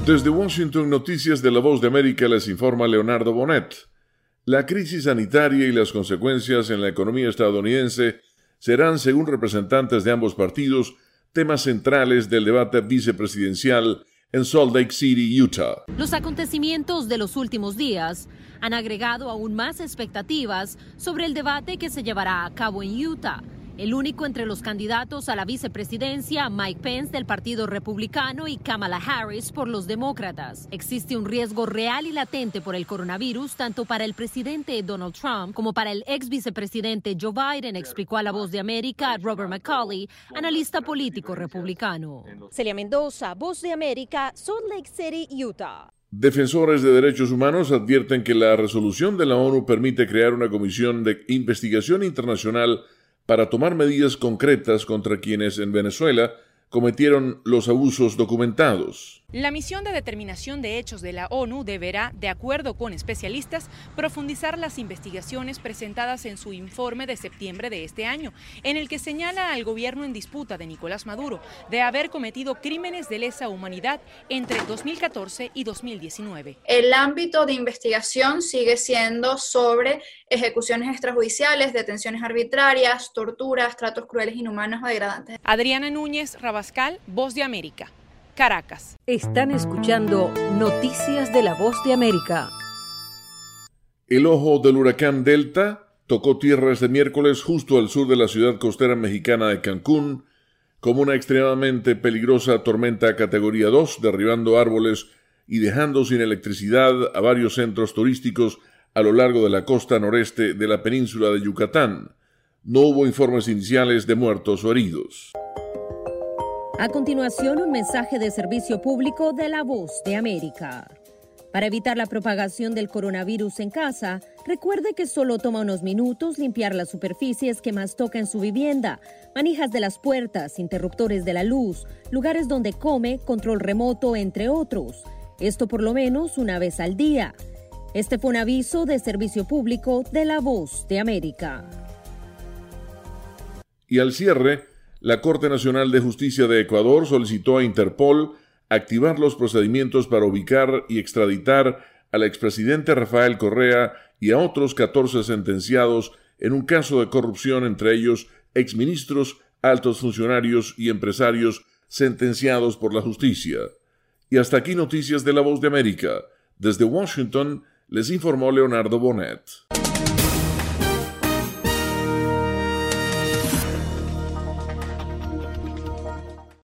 Desde Washington, Noticias de la Voz de América, les informa Leonardo Bonet. La crisis sanitaria y las consecuencias en la economía estadounidense serán, según representantes de ambos partidos, temas centrales del debate vicepresidencial en Salt Lake City, Utah. Los acontecimientos de los últimos días han agregado aún más expectativas sobre el debate que se llevará a cabo en Utah. El único entre los candidatos a la vicepresidencia, Mike Pence del Partido Republicano y Kamala Harris por los demócratas. Existe un riesgo real y latente por el coronavirus tanto para el presidente Donald Trump como para el ex vicepresidente Joe Biden, explicó a La Voz de América Robert McCauley, analista político republicano. Celia Mendoza, Voz de América, Salt Lake City, Utah. Defensores de derechos humanos advierten que la resolución de la ONU permite crear una comisión de investigación internacional para tomar medidas concretas contra quienes en Venezuela cometieron los abusos documentados. La misión de determinación de hechos de la ONU deberá, de acuerdo con especialistas, profundizar las investigaciones presentadas en su informe de septiembre de este año, en el que señala al gobierno en disputa de Nicolás Maduro de haber cometido crímenes de lesa humanidad entre 2014 y 2019. El ámbito de investigación sigue siendo sobre ejecuciones extrajudiciales, detenciones arbitrarias, torturas, tratos crueles, inhumanos o degradantes. Adriana Núñez Rabascal, Voz de América, Caracas. Están escuchando Noticias de la Voz de América. El ojo del huracán Delta tocó tierra este miércoles justo al sur de la ciudad costera mexicana de Cancún, como una extremadamente peligrosa tormenta categoría 2, derribando árboles y dejando sin electricidad a varios centros turísticos a lo largo de la costa noreste de la península de Yucatán. No hubo informes iniciales de muertos o heridos. A continuación, un mensaje de servicio público de La Voz de América. Para evitar la propagación del coronavirus en casa, recuerde que solo toma unos minutos limpiar las superficies que más toca en su vivienda, manijas de las puertas, interruptores de la luz, lugares donde come, control remoto, entre otros. Esto por lo menos una vez al día. Este fue un aviso de servicio público de La Voz de América. Y al cierre, la Corte Nacional de Justicia de Ecuador solicitó a Interpol activar los procedimientos para ubicar y extraditar al expresidente Rafael Correa y a otros 14 sentenciados en un caso de corrupción, entre ellos exministros, altos funcionarios y empresarios sentenciados por la justicia. Y hasta aquí Noticias de La Voz de América. Desde Washington les informó Leonardo Bonet.